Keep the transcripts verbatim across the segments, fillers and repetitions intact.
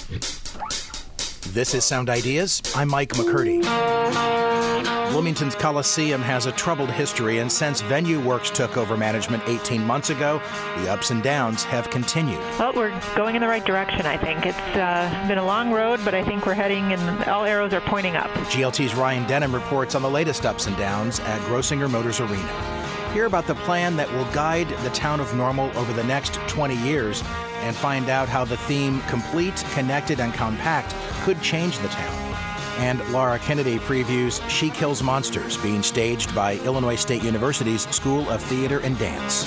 This is Sound Ideas. I'm Mike McCurdy. Bloomington's Coliseum has a troubled history, and since Venue Works took over management eighteen months ago, the ups and downs have continued. Well, we're going in the right direction, I think. It's uh, been a long road, but I think we're heading, and all arrows are pointing up. G L T's Ryan Denham reports on the latest ups and downs at Grossinger Motors Arena. Hear about the plan that will guide the town of Normal over the next twenty years, and find out how the theme complete, connected, and compact could change the town. And Laura Kennedy previews She Kills Monsters, being staged by Illinois State University's School of Theater and Dance.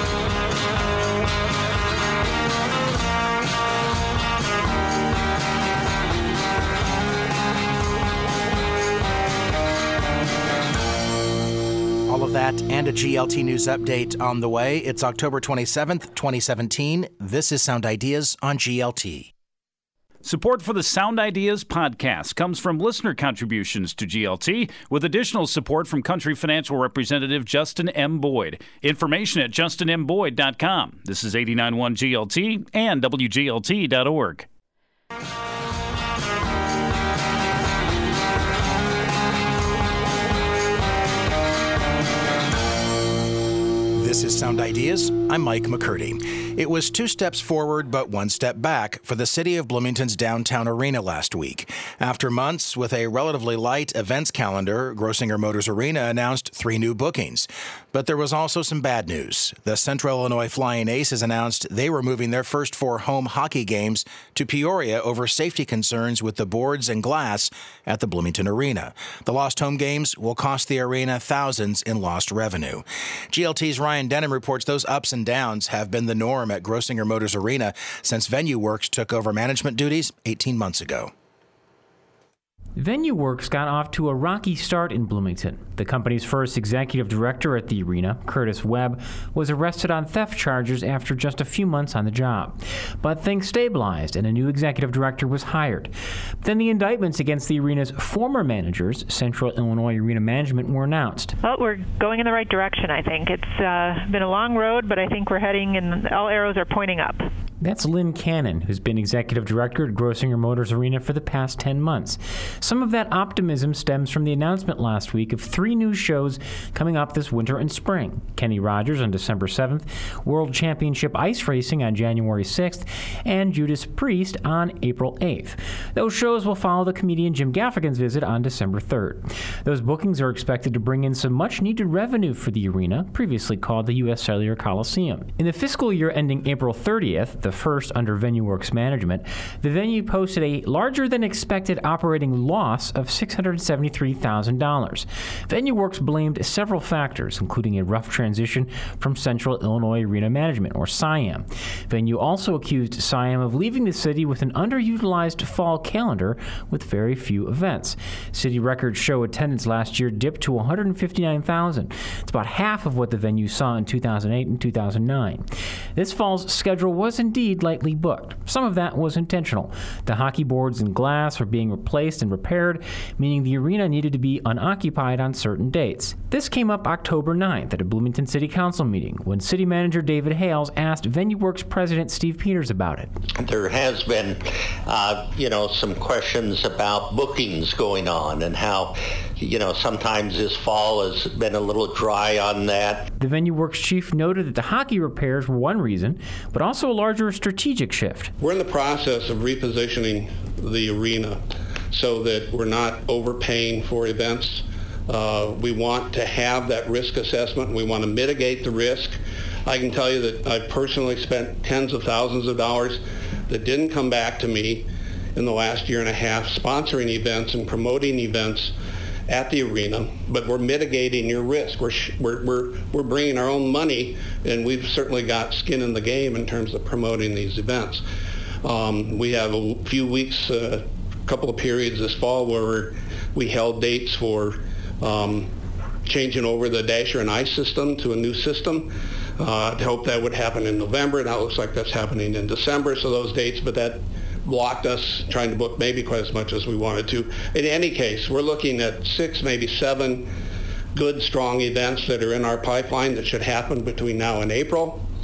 All of that and a G L T News update on the way. It's October twenty-seventh, twenty seventeen. This is Sound Ideas on G L T. Support for the Sound Ideas podcast comes from listener contributions to G L T, with additional support from Country Financial Representative Justin M. Boyd. Information at justin m boyd dot com. This is eighty-nine point one G L T and W G L T dot org. This is Sound Ideas. I'm Mike McCurdy. It was two steps forward but one step back for the city of Bloomington's downtown arena last week. After months with a relatively light events calendar, Grossinger Motors Arena announced three new bookings. But there was also some bad news. The Central Illinois Flying Aces announced they were moving their first four home hockey games to Peoria over safety concerns with the boards and glass at the Bloomington Arena. The lost home games will cost the arena thousands in lost revenue. G L T's Ryan Denham reports those ups and downs have been the norm at Grossinger Motors Arena since Venue Works took over management duties eighteen months ago. Venue Works got off to a rocky start in Bloomington. The company's first executive director at the arena, Curtis Webb, was arrested on theft charges after just a few months on the job. But things stabilized and a new executive director was hired. Then the indictments against the arena's former managers, Central Illinois Arena Management, were announced. Well, we're going in the right direction, I think. It's uh, been a long road, but I think we're heading, and all arrows are pointing up. That's Lynn Cannon, who's been executive director at Grossinger Motors Arena for the past ten months. Some of that optimism stems from the announcement last week of three new shows coming up this winter and spring. Kenny Rogers on December seventh, World Championship Ice Racing on January sixth, and Judas Priest on April eighth. Those shows will follow the comedian Jim Gaffigan's visit on December third. Those bookings are expected to bring in some much-needed revenue for the arena, previously called the U S Cellular Coliseum. In the fiscal year ending April thirtieth, the first under Venue Works management, the venue posted a larger-than-expected operating loss of six hundred seventy-three thousand dollars. Venue Works blamed several factors, including a rough transition from Central Illinois Arena Management, or C I A M. Venue also accused C I A M of leaving the city with an underutilized fall calendar with very few events. City records show attendance last year dipped to one hundred fifty-nine thousand. It's about half of what the venue saw in two thousand eight and two thousand nine. This fall's schedule was indeed lightly booked. Some of that was intentional. The hockey boards and glass were being replaced and repaired, meaning the arena needed to be unoccupied on certain dates. This came up October ninth at a Bloomington City Council meeting when City Manager David Hales asked Venue Works President Steve Peters about it. There has been, uh, you know, some questions about bookings going on and how, you know, sometimes this fall has been a little dry on that. The Venue Works chief noted that the hockey repairs were one reason, but also a larger strategic shift. We're in the process of repositioning the arena so that we're not overpaying for events. Uh, we want to have that risk assessment. We want to mitigate the risk. I can tell you that I've personally spent tens of thousands of dollars that didn't come back to me in the last year and a half sponsoring events and promoting events at the arena, but we're mitigating your risk. We're, we're, we're, we're bringing our own money, and we've certainly got skin in the game in terms of promoting these events. Um, we have a few weeks, a uh, couple of periods this fall where we're, we held dates for um, changing over the Dasher and Ice system to a new system. Uh, I hope that would happen in November. Now it looks like that's happening in December, so those dates, but that blocked us trying to book maybe quite as much as we wanted to. In any case, we're looking at six, maybe seven good, strong events that are in our pipeline that should happen between now and April.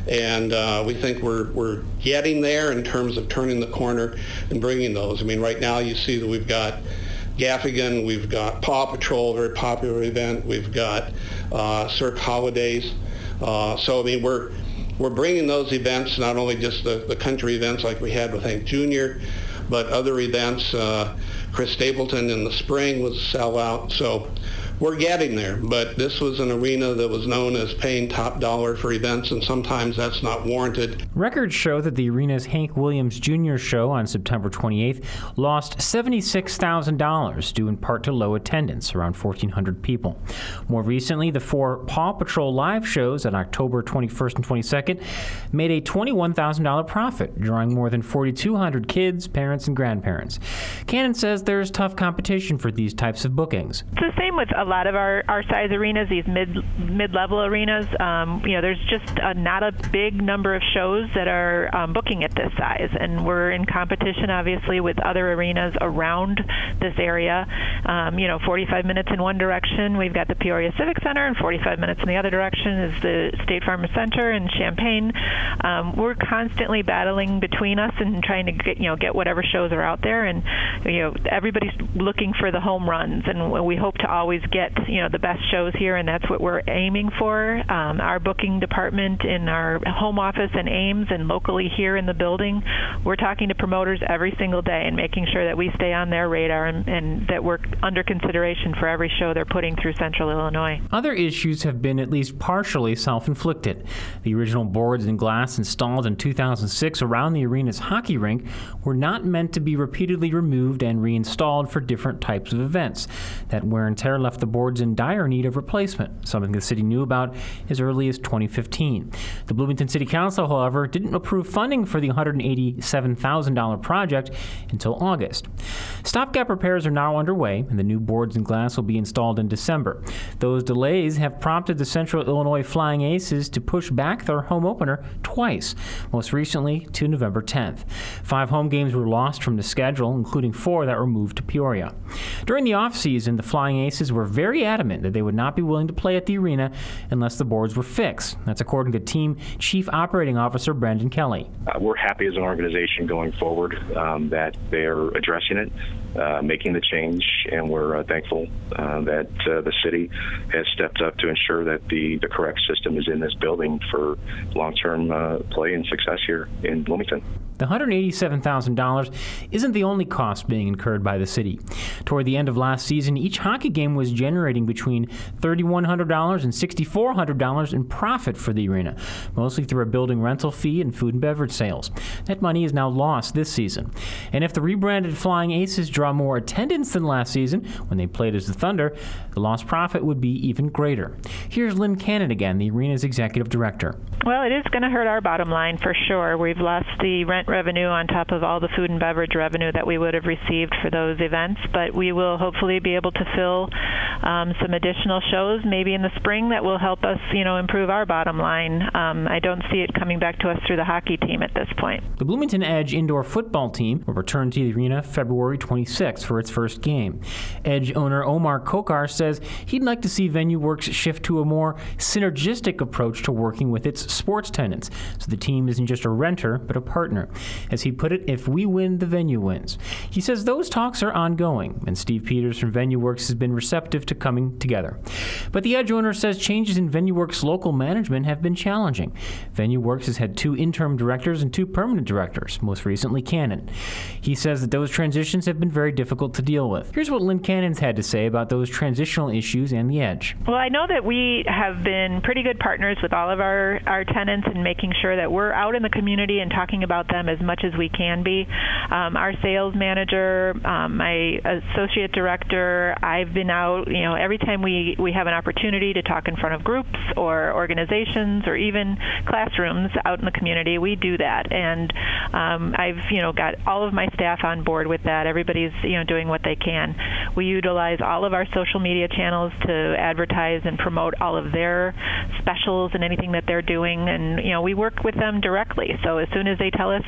And uh, we think we're we're getting there in terms of turning the corner and bringing those. I mean, right now you see that we've got Gaffigan, we've got Paw Patrol, a very popular event. We've got uh, Cirque Holidays. Uh, so I mean, we're we're bringing those events, not only just the, the country events like we had with Hank Junior, but other events. Uh, Chris Stapleton in the spring was a sellout. So we're getting there, but this was an arena that was known as paying top dollar for events, and sometimes that's not warranted. Records show that the arena's Hank Williams Junior show on September twenty-eighth lost seventy-six thousand dollars, due in part to low attendance, around fourteen hundred people. More recently, the four Paw Patrol live shows on October twenty-first and twenty-second made a twenty-one thousand dollars profit, drawing more than forty-two hundred kids, parents, and grandparents. Cannon says there's tough competition for these types of bookings. It's the same with a lot of our, our size arenas, these mid mid-level arenas. Um, you know, there's just a, not a big number of shows that are um, booking at this size, and we're in competition, obviously, with other arenas around this area. Um, you know, forty-five minutes in one direction, we've got the Peoria Civic Center, and forty-five minutes in the other direction is the State Farm Center in Champaign. Um, we're constantly battling between us and trying to get, you know, get whatever shows are out there, and you know, everybody's looking for the home runs, and we hope to always get you know the best shows here, and that's what we're aiming for. Um, our booking department in our home office in Ames and locally here in the building, we're talking to promoters every single day and making sure that we stay on their radar and, and that we're under consideration for every show they're putting through Central Illinois. Other issues have been at least partially self-inflicted. The original boards and glass installed in two thousand six around the arena's hockey rink were not meant to be repeatedly removed and reinstalled for different types of events. That wear and tear left the boards in dire need of replacement, something the city knew about as early as twenty fifteen. The Bloomington City Council, however, didn't approve funding for the one hundred eighty-seven thousand dollars project until August. Stopgap repairs are now underway, and the new boards and glass will be installed in December. Those delays have prompted the Central Illinois Flying Aces to push back their home opener twice, most recently to November tenth. Five home games were lost from the schedule, including four that were moved to Peoria. During the offseason, the Flying Aces were very adamant that they would not be willing to play at the arena unless the boards were fixed. That's according to Team Chief Operating Officer Brendan Kelly. Uh, we're happy as an organization going forward um, that they're addressing it, uh, making the change, and we're uh, thankful uh, that uh, the city has stepped up to ensure that the, the correct system is in this building for long-term uh, play and success here in Bloomington. The one hundred eighty-seven thousand dollars isn't the only cost being incurred by the city. Toward the end of last season, each hockey game was generating between three thousand one hundred dollars and six thousand four hundred dollars in profit for the arena, mostly through a building rental fee and food and beverage sales. That money is now lost this season. And if the rebranded Flying Aces draw more attendance than last season, when they played as the Thunder, the lost profit would be even greater. Here's Lynn Cannon again, the arena's executive director. Well, it is going to hurt our bottom line for sure. We've lost the rent revenue on top of all the food and beverage revenue that we would have received for those events, but we will hopefully be able to fill um, some additional shows maybe in the spring that will help us, you know, improve our bottom line. Um, I don't see it coming back to us through the hockey team at this point. The Bloomington Edge indoor football team will return to the arena February twenty-sixth for its first game. Edge owner Omar Kokar says he'd like to see VenueWorks shift to a more synergistic approach to working with its sports tenants, so the team isn't just a renter but a partner. As he put it, if we win, the venue wins. He says those talks are ongoing, and Steve Peters from VenueWorks has been receptive to coming together. But the Edge owner says changes in VenueWorks local management have been challenging. VenueWorks has had two interim directors and two permanent directors, most recently Cannon. He says that those transitions have been very difficult to deal with. Here's what Lynn Cannon's had to say about those transitional issues and the Edge. Well, I know that we have been pretty good partners with all of our, our tenants in making sure that we're out in the community and talking about them as much as we can be. Um, our sales manager, um, my associate director, I've been out, you know, every time we, we have an opportunity to talk in front of groups or organizations or even classrooms out in the community, we do that. And um, I've, you know, got all of my staff on board with that. Everybody's, you know, doing what they can. We utilize all of our social media channels to advertise and promote all of their specials and anything that they're doing. And, you know, we work with them directly. So as soon as they tell us that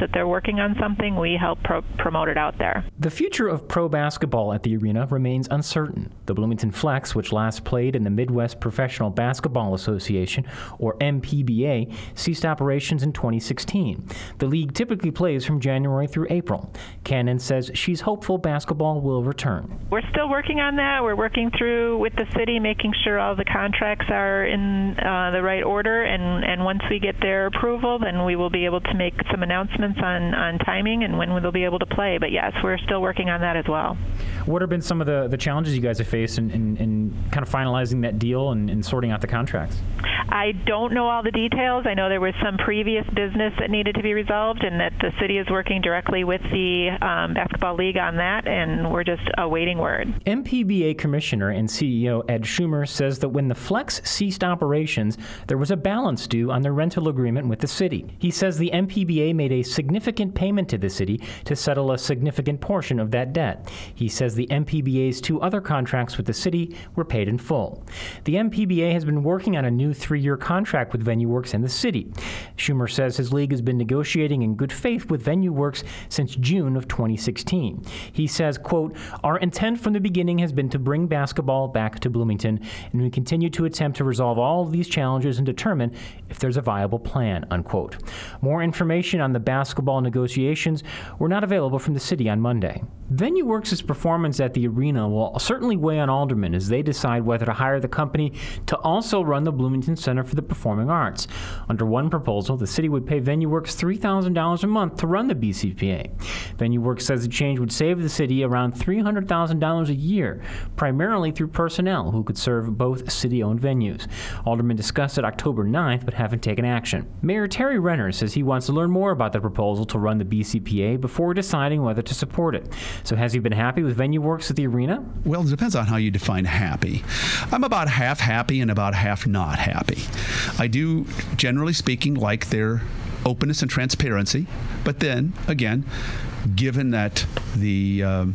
that they're working on something, we help pro- promote it out there. The future of pro basketball at the arena remains uncertain. The Bloomington Flex, which last played in the Midwest Professional Basketball Association, or M P B A, ceased operations in twenty sixteen. The league typically plays from January through April. Cannon says she's hopeful basketball will return. We're still working on that. We're working through with the city, making sure all the contracts are in uh, the right order, and, and once we get their approval, then we will be able to make some announcements on, on timing and when we'll be able to play. But yes, we're still working on that as well. What have been some of the, the challenges you guys have faced in, in, in kind of finalizing that deal and, and sorting out the contracts? I don't know all the details. I know there was some previous business that needed to be resolved, and that the city is working directly with the um, basketball league on that, and we're just awaiting word. M P B A Commissioner and C E O Ed Schumer says that when the Flex ceased operations, there was a balance due on their rental agreement with the city. He says the M P B A made a significant payment to the city to settle a significant portion of that debt. He says the M P B A's two other contracts with the city were paid in full. The M P B A has been working on a new three-year contract with VenueWorks and the city. Schumer says his league has been negotiating in good faith with VenueWorks since June of twenty sixteen. He says, quote, "Our intent from the beginning has been to bring basketball back to Bloomington, and we continue to attempt to resolve all of these challenges and determine if there's a viable plan," unquote. More information on the basketball negotiations were not available from the city on Monday. VenueWorks' performance at the arena will certainly weigh on aldermen as they decide whether to hire the company to also run the Bloomington Center for the Performing Arts. Under one proposal, the city would pay VenueWorks three thousand dollars a month to run the B C P A. VenueWorks says the change would save the city around three hundred thousand dollars a year, primarily through personnel who could serve both city-owned venues. Aldermen discussed it October ninth, but haven't taken action. Mayor Terry Renner says he wants to learn more about the proposal to run the B C P A before deciding whether to support it. So has he been happy with VenueWorks at the arena? Well, it depends on how you define happy. I'm about half happy and about half not happy. I do, generally speaking, like their openness and transparency, but then, again, given that the um,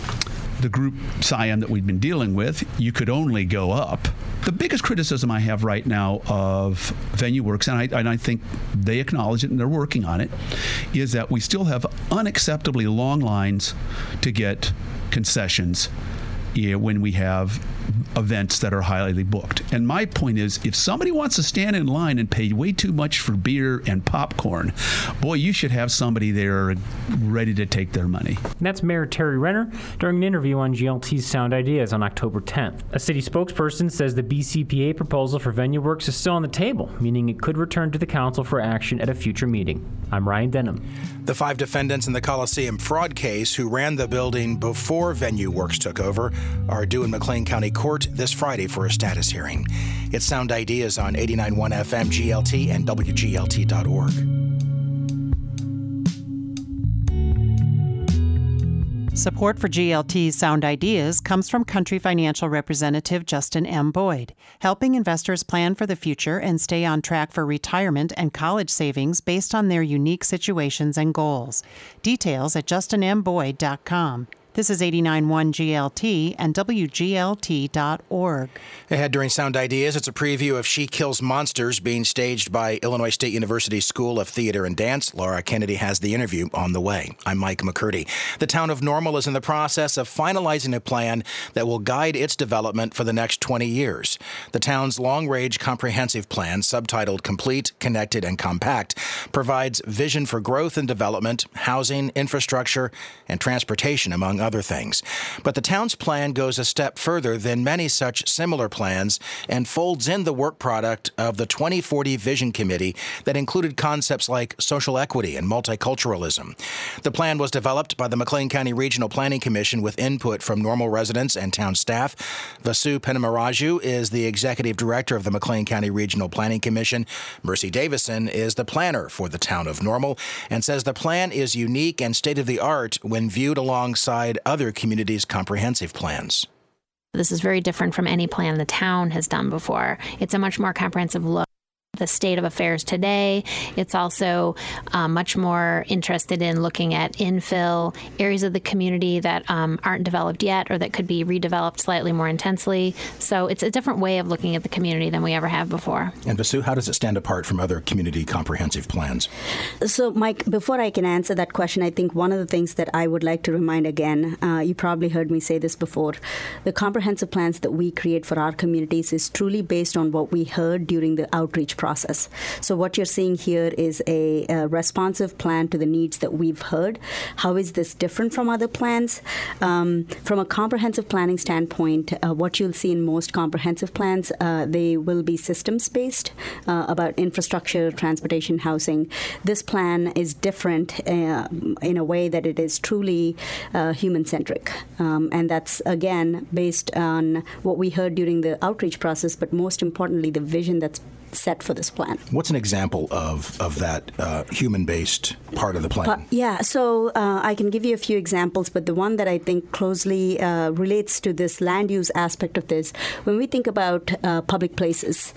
the group Scion that we've been dealing with, you could only go up. The biggest criticism I have right now of VenueWorks, and I, and I think they acknowledge it and they're working on it, is that we still have unacceptably long lines to get concessions yeah, when we have events that are highly booked. And my point is, if somebody wants to stand in line and pay way too much for beer and popcorn, boy, you should have somebody there ready to take their money. And that's Mayor Terry Renner during an interview on G L T's Sound Ideas on October tenth. A city spokesperson says the B C P A proposal for VenueWorks is still on the table, meaning it could return to the council for action at a future meeting. I'm Ryan Denham. The five defendants in the Coliseum fraud case who ran the building before VenueWorks took over are due in McLean County Court this Friday for a status hearing. It's Sound Ideas on eighty-nine point one F M G L T and W G L T dot org. Support for G L T's Sound Ideas comes from Country Financial Representative Justin M. Boyd, helping investors plan for the future and stay on track for retirement and college savings based on their unique situations and goals. Details at justin m boyd dot com. This is eighty-nine point one G L T and W G L T dot org. Ahead during Sound Ideas, it's a preview of She Kills Monsters being staged by Illinois State University School of Theater and Dance. Laura Kennedy has the interview on the way. I'm Mike McCurdy. The town of Normal is in the process of finalizing a plan that will guide its development for the next twenty years. The town's long-range comprehensive plan, subtitled Complete, Connected, and Compact, provides vision for growth and development, housing, infrastructure, and transportation, among other things. But the town's plan goes a step further than many such similar plans and folds in the work product of the twenty forty Vision Committee that included concepts like social equity and multiculturalism. The plan was developed by the McLean County Regional Planning Commission with input from Normal residents and town staff. Vasu Penamaraju is the executive director of the McLean County Regional Planning Commission. Mercy Davison is the planner for the town of Normal and says the plan is unique and state-of-the-art when viewed alongside other communities' comprehensive plans. This is very different from any plan the town has done before. It's a much more comprehensive look the state of affairs today. It's also uh, much more interested in looking at infill areas of the community that um, aren't developed yet or that could be redeveloped slightly more intensely. So it's a different way of looking at the community than we ever have before. And Vasu, how does it stand apart from other community comprehensive plans? So, Mike, before I can answer that question, I think one of the things that I would like to remind again, uh, you probably heard me say this before, the comprehensive plans that we create for our communities is truly based on what we heard during the outreach process. Process. So what you're seeing here is a, a responsive plan to the needs that we've heard. How is this different from other plans? Um, from a comprehensive planning standpoint, uh, what you'll see in most comprehensive plans, uh, they will be systems-based uh, about infrastructure, transportation, housing. This plan is different uh, in a way that it is truly uh, human-centric. Um, and that's, again, based on what we heard during the outreach process, but most importantly, the vision that's set for this plan. What's an example of, of that uh, human-based part of the plan? Uh, yeah, so uh, I can give you a few examples, but the one that I think closely uh, relates to this land use aspect of this, when we think about uh, public places,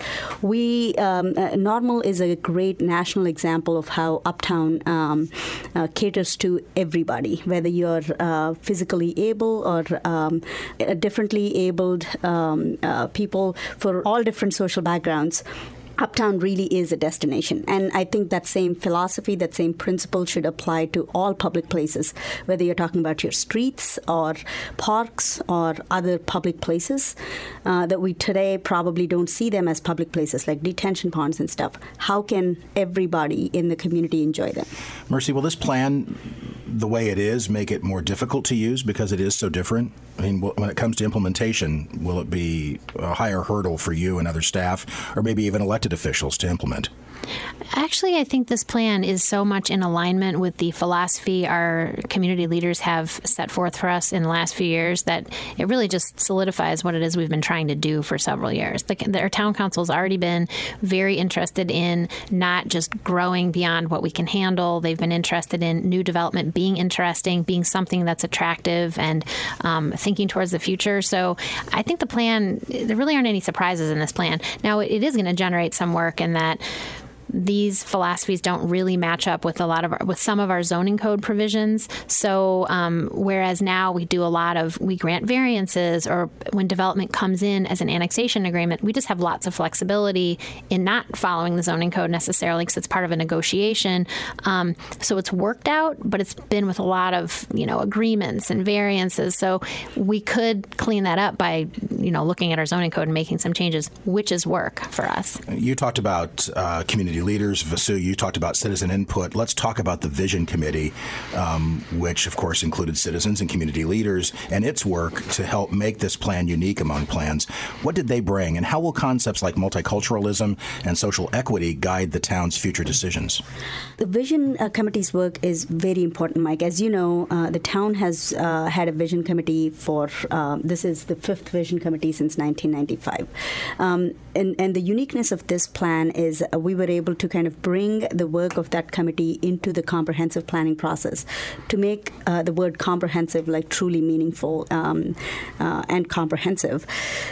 we um, uh, Normal is a great national example of how Uptown um, uh, caters to everybody, whether you're uh, physically able or um, differently abled um, uh, people for all different social backgrounds. Uptown really is a destination. And I think that same philosophy, that same principle should apply to all public places, whether you're talking about your streets or parks or other public places uh, that we today probably don't see them as public places, like detention ponds and stuff. How can everybody in the community enjoy them? Mercy, will this plan, the way it is, make it more difficult to use because it is so different? I mean, when it comes to implementation, will it be a higher hurdle for you and other staff, or maybe even elected officials to implement? Actually, I think this plan is so much in alignment with the philosophy our community leaders have set forth for us in the last few years that it really just solidifies what it is we've been trying to do for several years. The, our town council's already been very interested in not just growing beyond what we can handle. They've been interested in new development being interesting, being something that's attractive, and um, thinking towards the future. So I think the plan, there really aren't any surprises in this plan. Now, it is going to generate some work in that these philosophies don't really match up with a lot of our, with some of our zoning code provisions. So um, whereas now we do a lot of, we grant variances, or when development comes in as an annexation agreement, we just have lots of flexibility in not following the zoning code necessarily because it's part of a negotiation. Um, so it's worked out, but it's been with a lot of, you know, agreements and variances. So we could clean that up by, you know, looking at our zoning code and making some changes, which is work for us. You talked about uh, community leaders. Vasu, you talked about citizen input. Let's talk about the Vision Committee, um, which, of course, included citizens and community leaders, and its work to help make this plan unique among plans. What did they bring, and how will concepts like multiculturalism and social equity guide the town's future decisions? The Vision uh, Committee's work is very important, Mike. As you know, uh, the town has uh, had a Vision Committee for, uh, this is the fifth Vision Committee since nineteen ninety-five. Um, and, and the uniqueness of this plan is uh, we were able to kind of bring the work of that committee into the comprehensive planning process to make uh, the word comprehensive like truly meaningful um, uh, and comprehensive.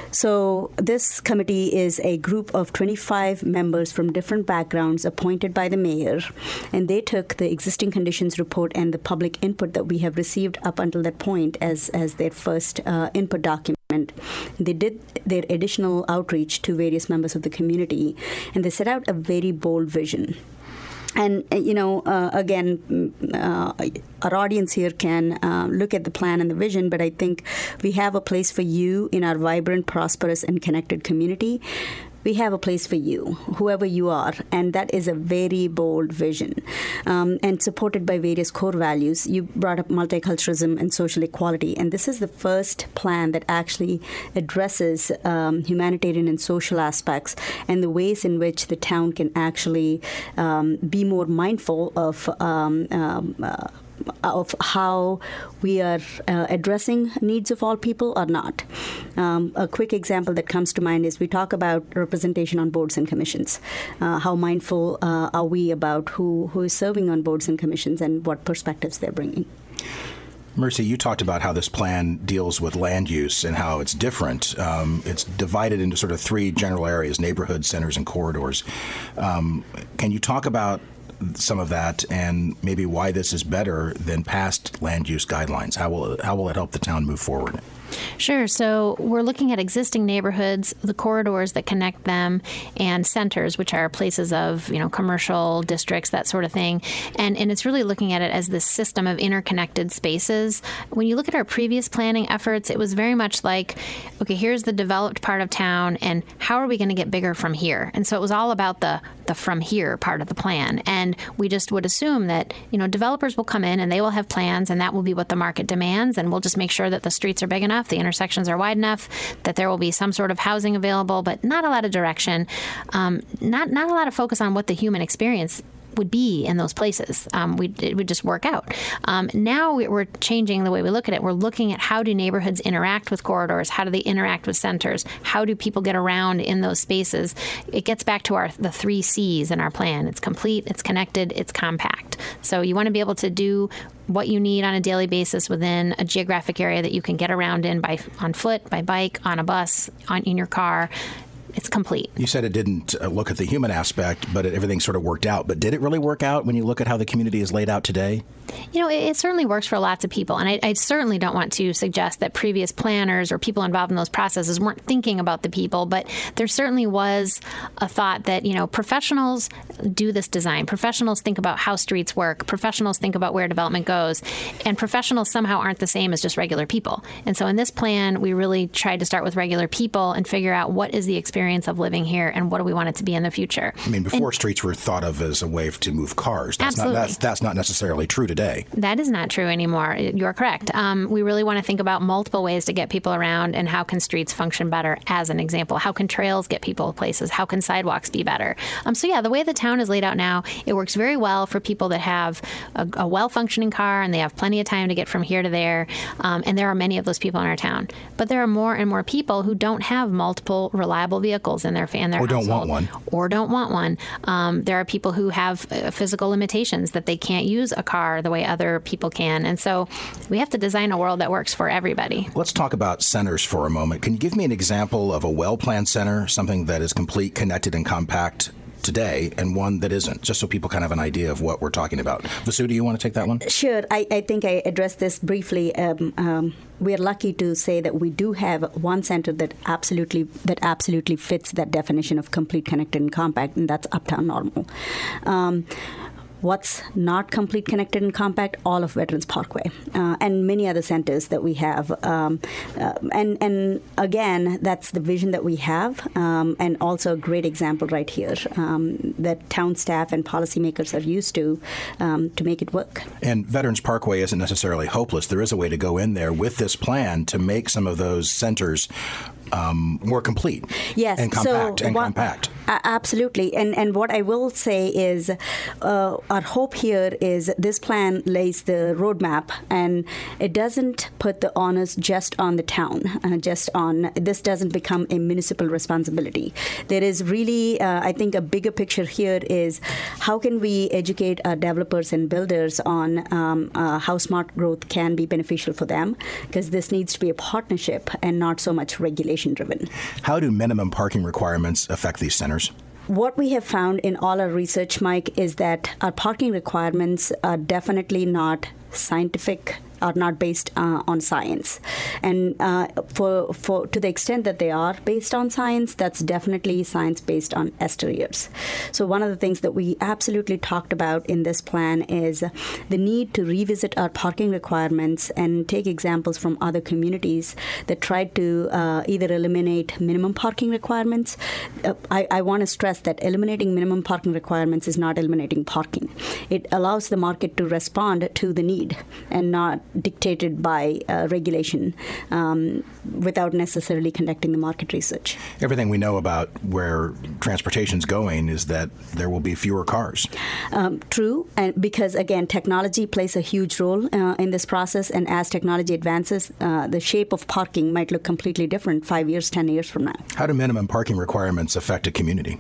So this committee is a group of twenty-five members from different backgrounds appointed by the mayor, and they took the existing conditions report and the public input that we have received up until that point as, as their first uh, input document. They did their additional outreach to various members of the community, and they set out a very bold vision. And, you know, uh, again, uh, our audience here can uh, look at the plan and the vision, but I think we have a place for you in our vibrant, prosperous, and connected community. We have a place for you, whoever you are, and that is a very bold vision um, and supported by various core values. You brought up multiculturalism and social equality, and this is the first plan that actually addresses um, humanitarian and social aspects and the ways in which the town can actually um, be more mindful of um, um, uh, of how we are uh, addressing needs of all people or not. Um, a quick example that comes to mind is we talk about representation on boards and commissions. Uh, how mindful uh, are we about who, who is serving on boards and commissions and what perspectives they're bringing? Mercy, you talked about how this plan deals with land use and how it's different. Um, it's divided into sort of three general areas: neighborhoods, centers, and corridors. Um, can you talk about some of that and maybe why this is better than past land use guidelines? How will it, how will it help the town move forward? Sure. So we're looking at existing neighborhoods, the corridors that connect them, and centers, which are places of, you know, commercial districts, that sort of thing. And and it's really looking at it as this system of interconnected spaces. When you look at our previous planning efforts, it was very much like, okay, here's the developed part of town, and how are we going to get bigger from here? And so it was all about the the from here part of the plan. And we just would assume that, you know, developers will come in and they will have plans, and that will be what the market demands, and we'll just make sure that the streets are big enough, the intersections are wide enough, that there will be some sort of housing available, but not a lot of direction, um, not not a lot of focus on what the human experience would be in those places. Um, we it would just work out. Um, now we're changing the way we look at it. We're looking at how do neighborhoods interact with corridors? How do they interact with centers? How do people get around in those spaces? It gets back to our the three C's in our plan. It's complete, it's connected, it's compact. So you want to be able to do what you need on a daily basis within a geographic area that you can get around in by on foot, by bike, on a bus, on in your car. It's complete. You said it didn't uh, look at the human aspect, but it, everything sort of worked out. But did it really work out when you look at how the community is laid out today? You know, it, it certainly works for lots of people. And I, I certainly don't want to suggest that previous planners or people involved in those processes weren't thinking about the people. But there certainly was a thought that, you know, professionals do this design. Professionals think about how streets work. Professionals think about where development goes. And professionals somehow aren't the same as just regular people. And so in this plan, we really tried to start with regular people and figure out what is the experience of living here and what do we want it to be in the future. I mean, before and, streets were thought of as a way to move cars. That's absolutely. not that's, that's not necessarily true today. That is not true anymore. You're correct. Um, we really want to think about multiple ways to get people around, and how can streets function better, as an example. How can trails get people places? How can sidewalks be better? Um, so yeah, the way the town is laid out now, it works very well for people that have a, a well-functioning car and they have plenty of time to get from here to there. Um, and there are many of those people in our town. But there are more and more people who don't have multiple reliable vehicles vehicles in their, in their or household. don't want one. Or don't want one. Um, there are people who have uh, physical limitations that they can't use a car the way other people can. And so we have to design a world that works for everybody. Let's talk about centers for a moment. Can you give me an example of a well-planned center, something that is complete, connected, and compact today, and one that isn't, just so people kind of have an idea of what we're talking about? Vasu, do you want to take that one? Sure. I, I think I addressed this briefly. Um, um, we are lucky to say that we do have one center that absolutely that absolutely fits that definition of complete, connected, and compact, and that's Uptown Normal. Um, What's not complete, connected, and compact? All of Veterans Parkway uh, and many other centers that we have. Um, uh, and, and again, that's the vision that we have, um, and also a great example right here um, that town staff and policymakers are used to um, to make it work. And Veterans Parkway isn't necessarily hopeless. There is a way to go in there with this plan to make some of those centers Um, more complete, yes, and compact, so and what, compact. Uh, absolutely, and and what I will say is, uh, our hope here is this plan lays the roadmap, and it doesn't put the onus just on the town, uh, just on this doesn't become a municipal responsibility. There is really, uh, I think, a bigger picture here is how can we educate our developers and builders on um, uh, how smart growth can be beneficial for them, because this needs to be a partnership and not so much regulation driven. How do minimum parking requirements affect these centers? What we have found in all our research, Mike, is that our parking requirements are definitely not scientific, are not based uh, on science. And uh, for for to the extent that they are based on science, that's definitely science based on exteriors. So one of the things that we absolutely talked about in this plan is the need to revisit our parking requirements and take examples from other communities that tried to uh, either eliminate minimum parking requirements. Uh, I, I want to stress that eliminating minimum parking requirements is not eliminating parking. It allows the market to respond to the need and not dictated by uh, regulation um, without necessarily conducting the market research. Everything we know about where transportation's going is that there will be fewer cars. Um, true, and because, again, technology plays a huge role uh, in this process, and as technology advances, uh, the shape of parking might look completely different five years, ten years from now. How do minimum parking requirements affect a community?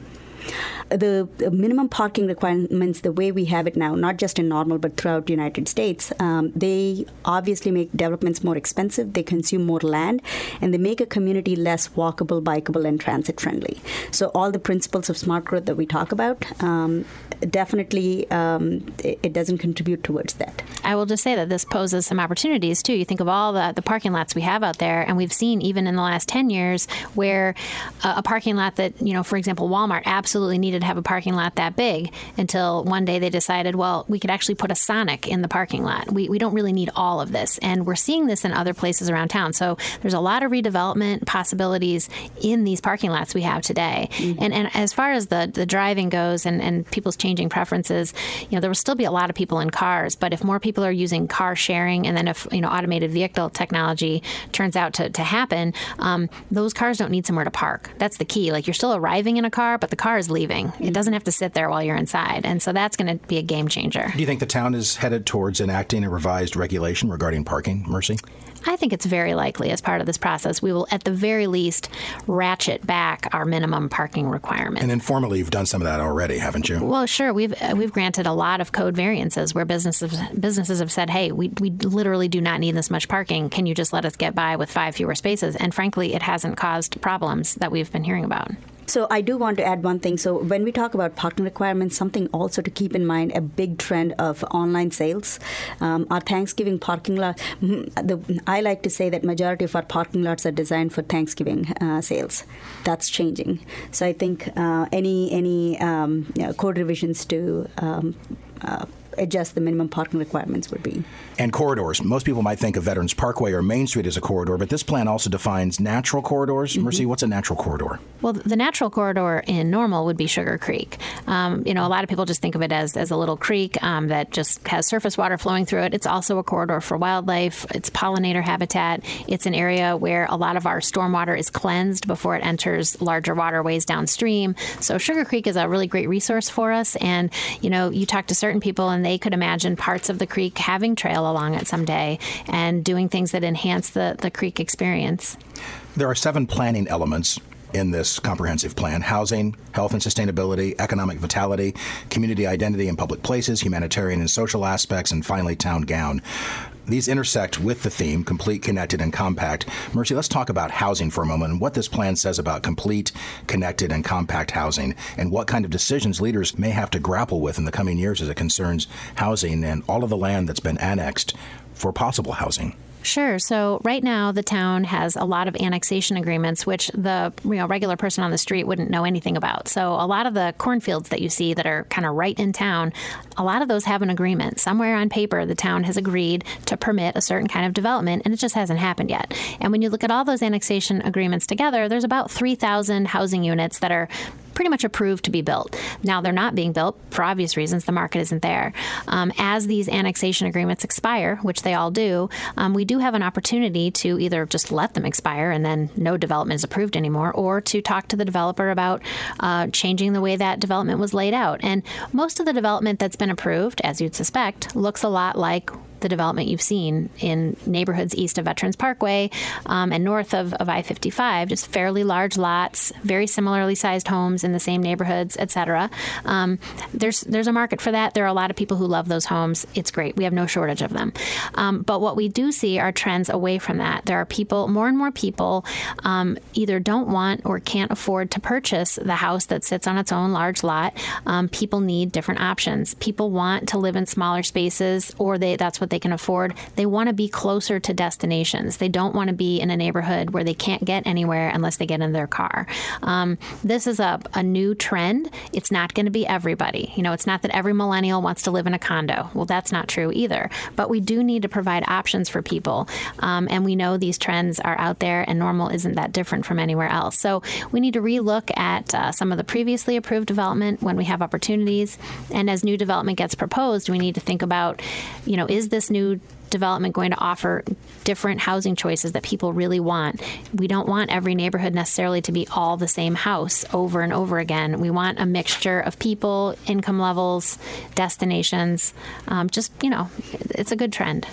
the, the minimum parking requirements, the way we have it now, not just in Normal but throughout the United States, um, they obviously make developments more expensive, they consume more land, and they make a community less walkable, bikeable, and transit friendly. So all the principles of smart growth that we talk about, um, definitely um, it, it doesn't contribute towards that. I will just say that this poses some opportunities, too. You think of all the, the parking lots we have out there, and we've seen even in the last ten years where uh, a parking lot that, you know, for example, Walmart absolutely needed to have a parking lot that big until one day they decided, well, we could actually put a Sonic in the parking lot. We, we don't really need all of this. And we're seeing this in other places around town. So there's a lot of redevelopment possibilities in these parking lots we have today. Mm-hmm. And and as far as the, the driving goes and, and people's changing preferences, you know, there will still be a lot of people in cars. But if more people are using car sharing, and then if, you know, automated vehicle technology turns out to, to happen, um, those cars don't need somewhere to park. That's the key. Like, you're still arriving in a car, but the car is leaving. Mm-hmm. It doesn't have to sit there while you're inside. And so that's going to be a game changer. Do you think the town is headed towards enacting a revised regulation regarding parking, Mercy? I think it's very likely as part of this process, we will at the very least ratchet back our minimum parking requirements. And informally, you've done some of that already, haven't you? Well, sure. We've we've granted a lot of code variances where businesses businesses have said, hey, we, we literally do not need this much parking. Can you just let us get by with five fewer spaces? And frankly, it hasn't caused problems that we've been hearing about. So I do want to add one thing. So when we talk about parking requirements, something also to keep in mind, a big trend of online sales. Um, our Thanksgiving parking lot, the, I like to say that majority of our parking lots are designed for Thanksgiving uh, sales. That's changing. So I think uh, any, any um, you know, code revisions to um, uh, adjust the minimum parking requirements would be. And corridors. Most people might think of Veterans Parkway or Main Street as a corridor, but this plan also defines natural corridors. Mm-hmm. Mercy, what's a natural corridor? Well, the natural corridor in Normal would be Sugar Creek. Um, you know, a lot of people just think of it as, as a little creek um, that just has surface water flowing through it. It's also a corridor for wildlife. It's pollinator habitat. It's an area where a lot of our stormwater is cleansed before it enters larger waterways downstream. So Sugar Creek is a really great resource for us. And, you know, you talk to certain people and they could imagine parts of the creek having trail along it someday and doing things that enhance the, the creek experience. There are seven planning elements in this comprehensive plan: housing, health and sustainability, economic vitality, community identity in public places, humanitarian and social aspects, and finally, town gown. These intersect with the theme, complete, connected, and compact. Mercy, let's talk about housing for a moment and what this plan says about complete, connected, and compact housing, and what kind of decisions leaders may have to grapple with in the coming years as it concerns housing and all of the land that's been annexed for possible housing. Sure. So right now, the town has a lot of annexation agreements, which the you know regular person on the street wouldn't know anything about. So a lot of the cornfields that you see that are kind of right in town, a lot of those have an agreement. Somewhere on paper, the town has agreed to permit a certain kind of development, and it just hasn't happened yet. And when you look at all those annexation agreements together, there's about three thousand housing units that are pretty much approved to be built. Now, they're not being built for obvious reasons. The market isn't there. Um, as these annexation agreements expire, which they all do, um, we do have an opportunity to either just let them expire and then no development is approved anymore, or to talk to the developer about uh, changing the way that development was laid out. And most of the development that's been approved, as you'd suspect, looks a lot like the development you've seen in neighborhoods east of Veterans Parkway um, and north of, of I fifty-five, just fairly large lots, very similarly sized homes in the same neighborhoods, et cetera. Um, there's there's a market for that. There are a lot of people who love those homes. It's great. We have no shortage of them. Um, but what we do see are trends away from that. There are people, more and more people um, either don't want or can't afford to purchase the house that sits on its own large lot. Um, people need different options. People want to live in smaller spaces, or they that's what they can afford. They want to be closer to destinations. They don't want to be in a neighborhood where they can't get anywhere unless they get in their car. Um, this is a, a new trend. It's not going to be everybody. You know, it's not that every millennial wants to live in a condo. Well, that's not true either. But we do need to provide options for people. Um, and we know these trends are out there, and Normal isn't that different from anywhere else. So we need to relook at uh, some of the previously approved development when we have opportunities. And as new development gets proposed, we need to think about, you know, is this new development going to offer different housing choices that people really want? We don't want every neighborhood necessarily to be all the same house over and over again. We want a mixture of people, income levels, destinations. Um, just, you know, it's a good trend.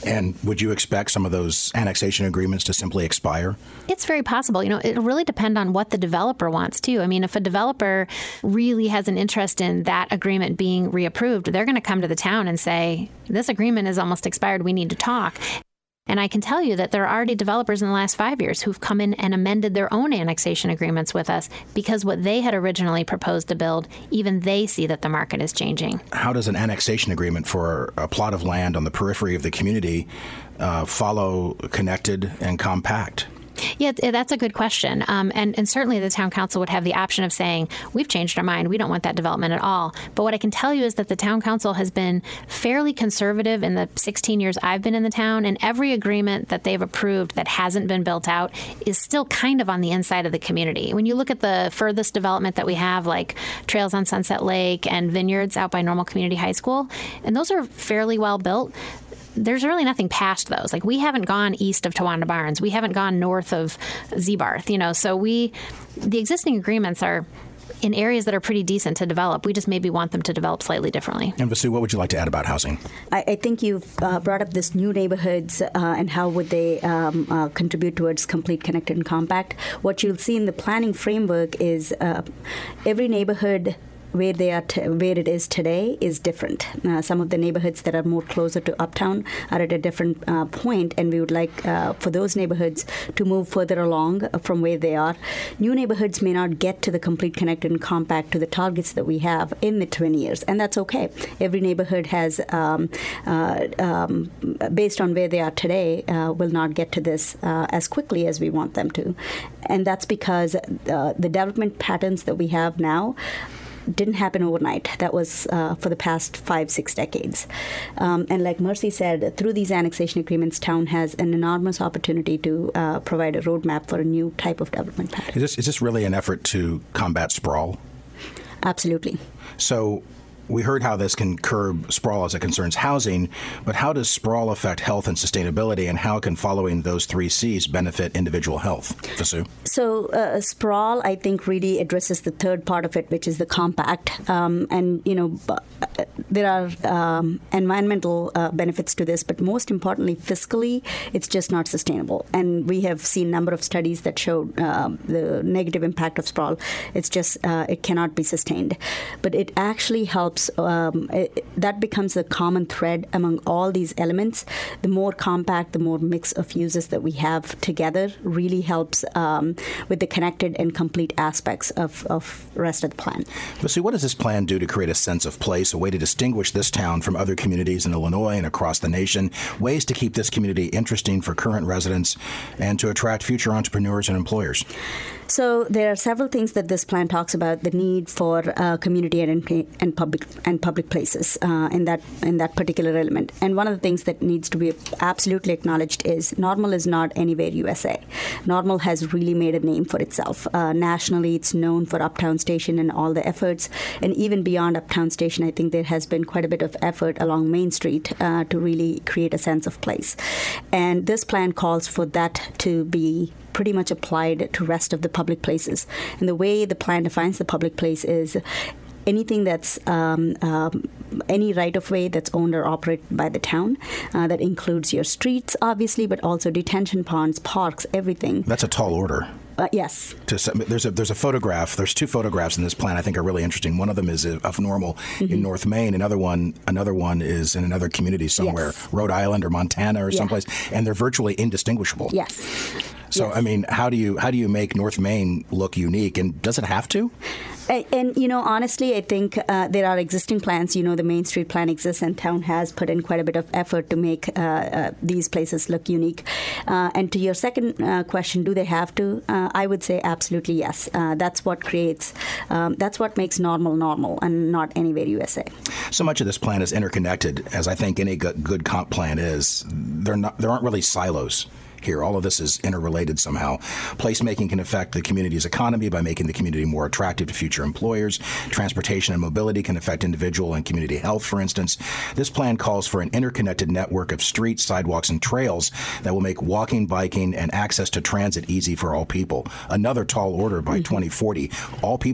And would you expect some of those annexation agreements to simply expire? It's very possible. You know, it'll really depend on what the developer wants, too. I mean, if a developer really has an interest in that agreement being reapproved, they're going to come to the town and say, this agreement is almost expired. We need to talk. And I can tell you that there are already developers in the last five years who've come in and amended their own annexation agreements with us because what they had originally proposed to build, even they see that the market is changing. How does an annexation agreement for a plot of land on the periphery of the community uh, follow connected and compact? Yeah, that's a good question. Um, and, and certainly the town council would have the option of saying, we've changed our mind. We don't want that development at all. But what I can tell you is that the town council has been fairly conservative in the sixteen years I've been in the town. And every agreement that they've approved that hasn't been built out is still kind of on the inside of the community. When you look at the furthest development that we have, like Trails on Sunset Lake and Vineyards out by Normal Community High School, and those are fairly well built, there's really nothing past those. Like, we haven't gone east of Towanda Barnes. We haven't gone north of Zeebarth, you know. So we, the existing agreements are in areas that are pretty decent to develop. We just maybe want them to develop slightly differently. And Vasu, what would you like to add about housing? I, I think you've uh, brought up this new neighborhoods uh, and how would they um, uh, contribute towards complete, connected, and compact. What you'll see in the planning framework is uh, every neighborhood where they are, t- where it is today is different. Uh, some of the neighborhoods that are more closer to uptown are at a different uh, point, and we would like uh, for those neighborhoods to move further along from where they are. New neighborhoods may not get to the complete, connected, and compact to the targets that we have in the twenty years, and that's okay. Every neighborhood has, um, uh, um, based on where they are today, uh, will not get to this uh, as quickly as we want them to, and that's because uh, the development patterns that we have now didn't happen overnight. That was uh, for the past five, six decades. Um, and like Mercy said, through these annexation agreements, town has an enormous opportunity to uh, provide a roadmap for a new type of development pattern. Is this, is this really an effort to combat sprawl? Absolutely. So we heard how this can curb sprawl as it concerns housing, but how does sprawl affect health and sustainability, and how can following those three C's benefit individual health? Vasu? So uh, sprawl, I think, really addresses the third part of it, which is the compact. Um, and, you know, there are um, environmental uh, benefits to this, but most importantly, fiscally, it's just not sustainable. And we have seen a number of studies that show uh, the negative impact of sprawl. It's just, uh, it cannot be sustained. But it actually helps. Um, it, that becomes a common thread among all these elements. The more compact, the more mix of uses that we have together really helps um, with the connected and complete aspects of, of rest of the plan. Vasu, what does this plan do to create a sense of place, a way to distinguish this town from other communities in Illinois and across the nation, ways to keep this community interesting for current residents and to attract future entrepreneurs and employers? So there are several things that this plan talks about: the need for uh, community and, and public and public places uh, in that in that particular element. And one of the things that needs to be absolutely acknowledged is Normal is not anywhere U S A. Normal has really made a name for itself. Uh, nationally, it's known for Uptown Station and all the efforts. And even beyond Uptown Station, I think there has been quite a bit of effort along Main Street uh, to really create a sense of place. And this plan calls for that to be pretty much applied to rest of the public places. And the way the plan defines the public place is anything that's um, um, any right-of-way that's owned or operated by the town. Uh, that includes your streets, obviously, but also detention ponds, parks, everything. That's a tall order. Uh, yes. To, there's a there's a photograph. There's two photographs in this plan I think are really interesting. One of them is of Normal mm-hmm. in North Maine. Another one another one is in another community somewhere, yes. Rhode Island or Montana or yeah. someplace, and they're virtually indistinguishable. Yes. So yes. I mean, how do you how do you make North Maine look unique, and does it have to? And, and you know, honestly, I think uh, there are existing plans. You know, the Main Street plan exists, and town has put in quite a bit of effort to make uh, uh, these places look unique. Uh, and to your second uh, question, do they have to? Uh, I would say absolutely yes. Uh, that's what creates, um, that's what makes Normal normal, and not anywhere U S A. So much of this plan is interconnected, as I think any good, good comp plan is. They're not. There aren't really silos here. All of this is interrelated somehow. Placemaking can affect the community's economy by making the community more attractive to future employers. Transportation and mobility can affect individual and community health, for instance. This plan calls for an interconnected network of streets, sidewalks, and trails that will make walking, biking, and access to transit easy for all people. Another tall order by mm-hmm. twenty forty. All people?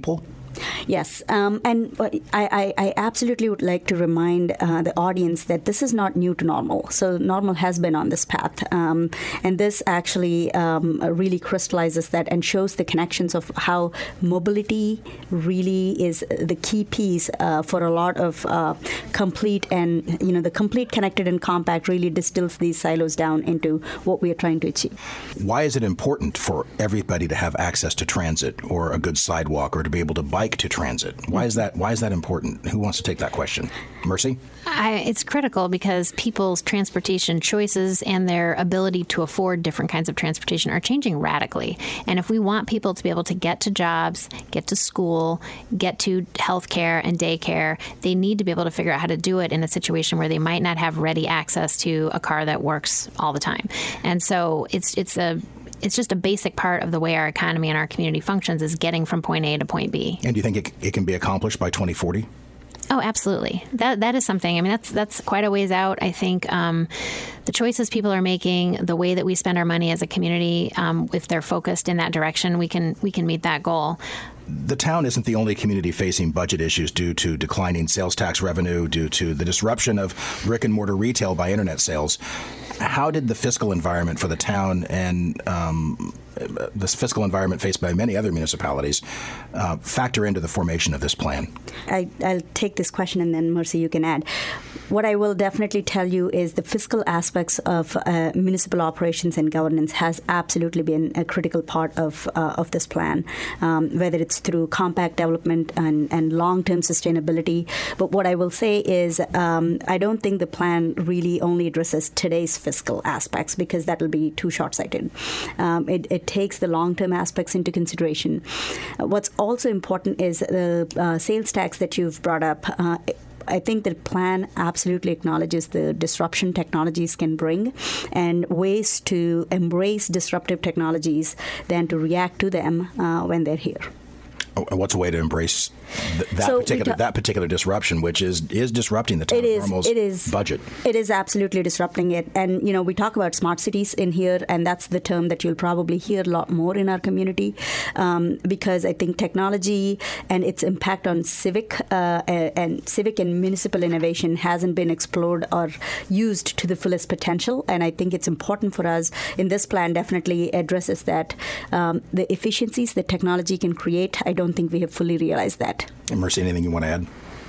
Yes, um, and I, I, I absolutely would like to remind uh, the audience that this is not new to Normal. So Normal has been on this path, um, and this actually um, really crystallizes that and shows the connections of how mobility really is the key piece uh, for a lot of uh, complete and, you know, the complete, connected, and compact really distills these silos down into what we are trying to achieve. Why is it important for everybody to have access to transit or a good sidewalk or to be able to bike to transit? Why is that? Why is that important? Who wants to take that question? Mercy? I, it's critical because people's transportation choices and their ability to afford different kinds of transportation are changing radically. And if we want people to be able to get to jobs, get to school, get to healthcare and daycare, they need to be able to figure out how to do it in a situation where they might not have ready access to a car that works all the time. And so it's it's a It's just a basic part of the way our economy and our community functions is getting from point A to point B. And do you think it, it can be accomplished by twenty forty? Oh, absolutely. That that is something. I mean, that's that's quite a ways out. I think um, the choices people are making, the way that we spend our money as a community, um, if they're focused in that direction, we can we can meet that goal. The town isn't the only community facing budget issues due to declining sales tax revenue, due to the disruption of brick and mortar retail by internet sales. How did the fiscal environment for the town and um, this fiscal environment faced by many other municipalities uh, factor into the formation of this plan? I, I'll take this question and then, Mercy, you can add. What I will definitely tell you is the fiscal aspects of uh, municipal operations and governance has absolutely been a critical part of uh, of this plan, um, whether it's through compact development and, and long-term sustainability. But what I will say is um, I don't think the plan really only addresses today's fiscal aspects because that will be too short-sighted. Um, it, it takes the long-term aspects into consideration. Uh, what's also important is the uh, sales tax that you've brought up. Uh, I think the plan absolutely acknowledges the disruption technologies can bring and ways to embrace disruptive technologies than to react to them uh, when they're here. What's a way to embrace th- that so particular ta- that particular disruption, which is is disrupting the town it is, of Normal's it is, budget? It is absolutely disrupting it. And, you know, we talk about smart cities in here, and that's the term that you'll probably hear a lot more in our community um, because I think technology and its impact on civic uh, and civic and municipal innovation hasn't been explored or used to the fullest potential. And I think it's important for us in this plan definitely addresses that. Um, the efficiencies that technology can create, I don't think we have fully realized that. And Mercy, anything you want to add?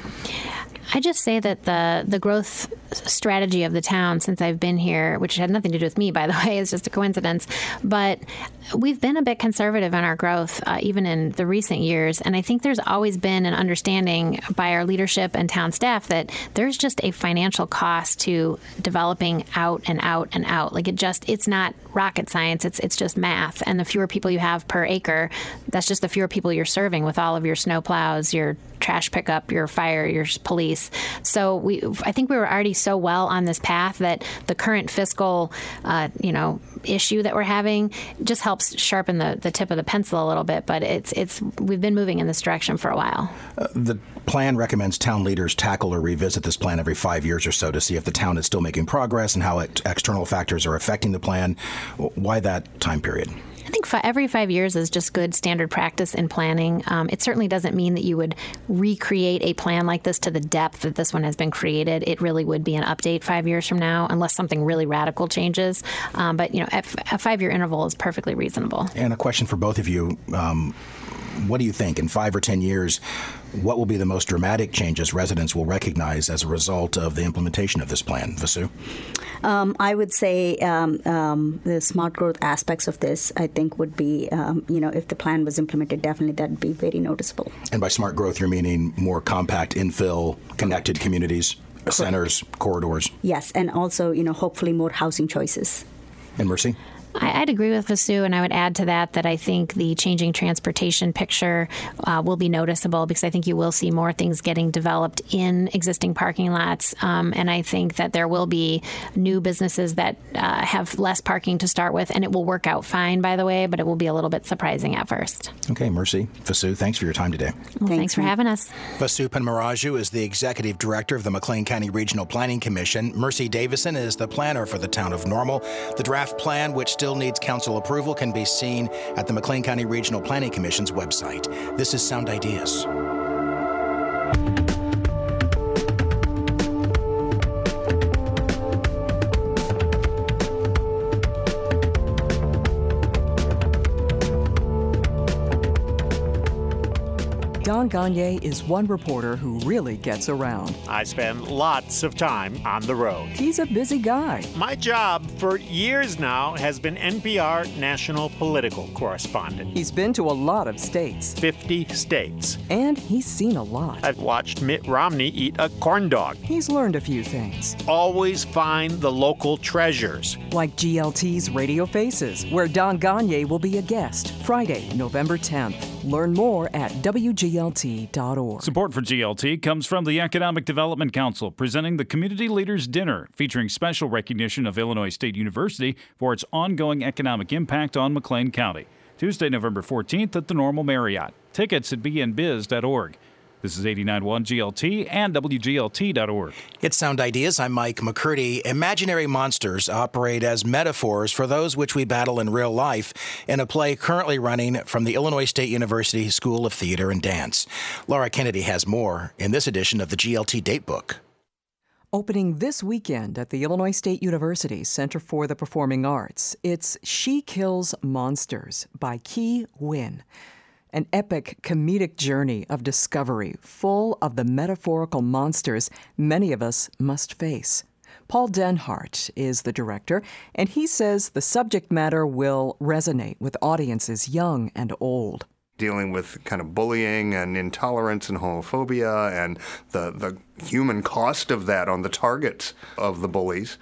I just say that the the growth strategy of the town since I've been here, which had nothing to do with me, by the way, is just a coincidence, but we've been a bit conservative in our growth, uh, even in the recent years. And I think there's always been an understanding by our leadership and town staff that there's just a financial cost to developing out and out and out. Like it just, it's not rocket science. It's it's just math. And the fewer people you have per acre, that's just the fewer people you're serving with all of your snow plows, your trash pickup, your fire, your police. So we, I think we were already so well on this path that the current fiscal, uh, you know, issue that we're having just helps sharpen the, the tip of the pencil a little bit. But it's it's we've been moving in this direction for a while. Uh, the plan recommends town leaders tackle or revisit this plan every five years or so to see if the town is still making progress and how it, external factors are affecting the plan. Why that time period? I think fi- every five years is just good standard practice in planning. Um, it certainly doesn't mean that you would recreate a plan like this to the depth that this one has been created. It really would be an update five years from now, unless something really radical changes. Um, but, you know, a, a five-year interval is perfectly reasonable. And a question for both of you. Um, what do you think in five or ten years, what will be the most dramatic changes residents will recognize as a result of the implementation of this plan? Vasu? Um, I would say um, um, the smart growth aspects of this, I think, would be, um, you know, if the plan was implemented, definitely that would be very noticeable. And by smart growth, you're meaning more compact, infill, connected communities, Correct. Centers, corridors? Yes, and also, you know, hopefully more housing choices. And Mercy? I'd agree with Vasu, and I would add to that that I think the changing transportation picture uh, will be noticeable because I think you will see more things getting developed in existing parking lots, um, and I think that there will be new businesses that uh, have less parking to start with, and it will work out fine, by the way, but it will be a little bit surprising at first. Okay, Mercy, Vasu, thanks for your time today. Well, thanks, thanks for having us. Vasu Panmaraju is the Executive Director of the McLean County Regional Planning Commission. Mercy Davison is the planner for the town of Normal. The draft plan, which still needs council approval can be seen at the McLean County Regional Planning Commission's website. This is Sound Ideas. Don Gagné is one reporter who really gets around. I spend lots of time on the road. He's a busy guy. My job for years now has been N P R national political correspondent. He's been to a lot of states. fifty states. And he's seen a lot. I've watched Mitt Romney eat a corn dog. He's learned a few things. Always find the local treasures. Like G L T's Radio Faces, where Don Gagné will be a guest, Friday, November tenth. Learn more at W G L T dot org. Support for G L T comes from the Economic Development Council, presenting the Community Leaders Dinner, featuring special recognition of Illinois State University for its ongoing economic impact on McLean County. Tuesday, November fourteenth at the Normal Marriott. Tickets at b n biz dot org. This is eighty-nine point one G L T and W G L T dot org. It's Sound Ideas. I'm Mike McCurdy. Imaginary monsters operate as metaphors for those which we battle in real life in a play currently running from the Illinois State University School of Theater and Dance. Laura Kennedy has more in this edition of the G L T Datebook. Opening this weekend at the Illinois State University Center for the Performing Arts, it's She Kills Monsters by Ki Win. An epic comedic journey of discovery full of the metaphorical monsters many of us must face. Paul Denhart is the director, and he says the subject matter will resonate with audiences young and old. Dealing with kind of bullying and intolerance and homophobia and the, the human cost of that on the targets of the bullies.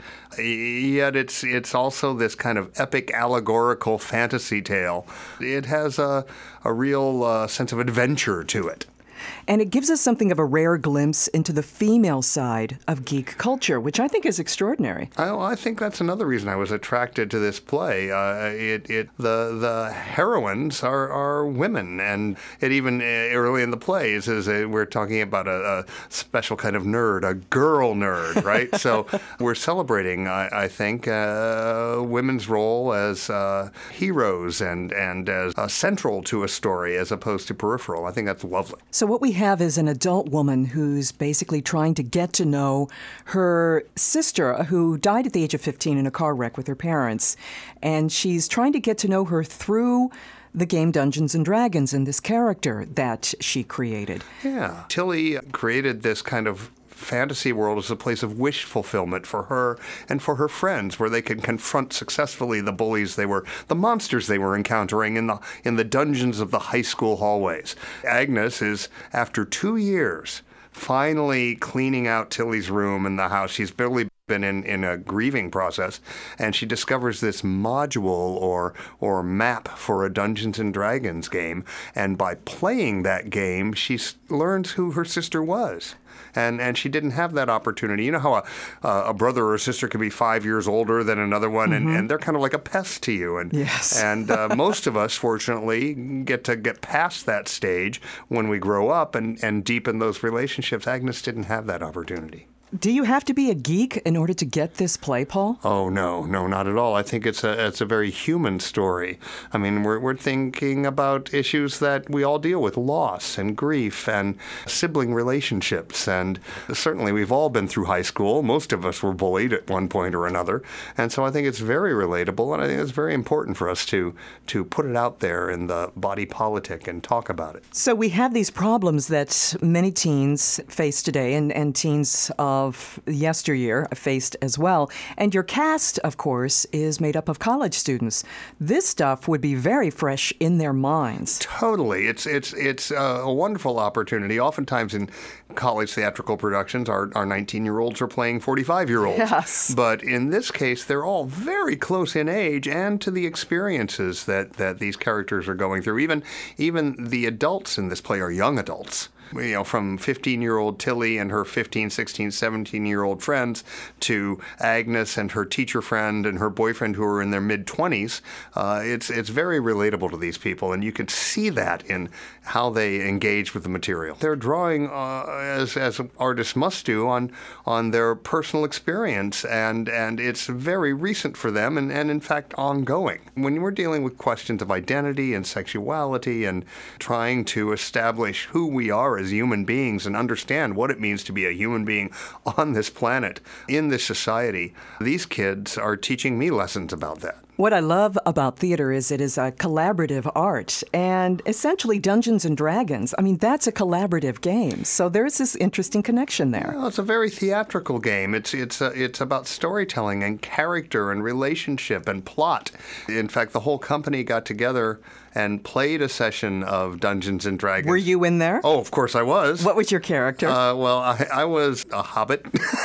Yet it's it's also this kind of epic allegorical fantasy tale. It has a, a real uh, sense of adventure to it. And it gives us something of a rare glimpse into the female side of geek culture, which I think is extraordinary. I, I think that's another reason I was attracted to this play. Uh, it, it, the the heroines are, are women, and it even early in the play is, is a, we're talking about a, a special kind of nerd, a girl nerd, right? So we're celebrating, I, I think, uh, women's role as uh, heroes and and as uh, central to a story as opposed to peripheral. I think that's lovely. So what we have is an adult woman who's basically trying to get to know her sister, who died at the age of fifteen in a car wreck with her parents. And she's trying to get to know her through the game Dungeons and Dragons and this character that she created. Yeah. Tilly created this kind of fantasy world as a place of wish fulfillment for her and for her friends, where they can confront successfully the bullies they were, the monsters they were encountering in the in the dungeons of the high school hallways. Agnes is, after two years, finally cleaning out Tilly's room in the house. She's barely been in, in a grieving process, and she discovers this module or or map for a Dungeons and Dragons game, and by playing that game, she learns who her sister was. And and she didn't have that opportunity. You know how a, a brother or a sister can be five years older than another one, mm-hmm. and, and they're kind of like a pest to you. And yes. and uh, most of us, fortunately, get to get past that stage when we grow up and, and deepen those relationships. Agnes didn't have that opportunity. Do you have to be a geek in order to get this play, Paul? Oh, no, no, not at all. I think it's a it's a very human story. I mean, we're we're thinking about issues that we all deal with, loss and grief and sibling relationships. And certainly we've all been through high school. Most of us were bullied at one point or another. And so I think it's very relatable, and I think it's very important for us to to put it out there in the body politic and talk about it. So we have these problems that many teens face today, and, and teens uh, of yesteryear faced as well. And your cast, of course, is made up of college students. This stuff would be very fresh in their minds. Totally. It's it's it's a wonderful opportunity. Oftentimes in college theatrical productions, our, our nineteen-year-olds are playing forty-five-year-olds. Yes. But in this case, they're all very close in age and to the experiences that, that these characters are going through. Even, even the adults in this play are young adults. you know, from fifteen-year-old Tilly and her fifteen, sixteen, seventeen-year-old friends to Agnes and her teacher friend and her boyfriend who are in their mid-twenties. Uh, it's it's very relatable to these people, and you can see that in how they engage with the material. They're drawing, uh, as as artists must do, on on their personal experience, and and it's very recent for them, and, and in fact ongoing. When we're dealing with questions of identity and sexuality and trying to establish who we are as human beings and understand what it means to be a human being on this planet, in this society, these kids are teaching me lessons about that. What I love about theater is it is a collaborative art, and essentially Dungeons and Dragons, I mean, that's a collaborative game. So there's this interesting connection there. Well, it's a very theatrical game. It's it's uh, it's about storytelling and character and relationship and plot. In fact, the whole company got together and played a session of Dungeons and Dragons. Were you in there? Oh, of course I was. What was your character? Uh, well, I, I was a hobbit.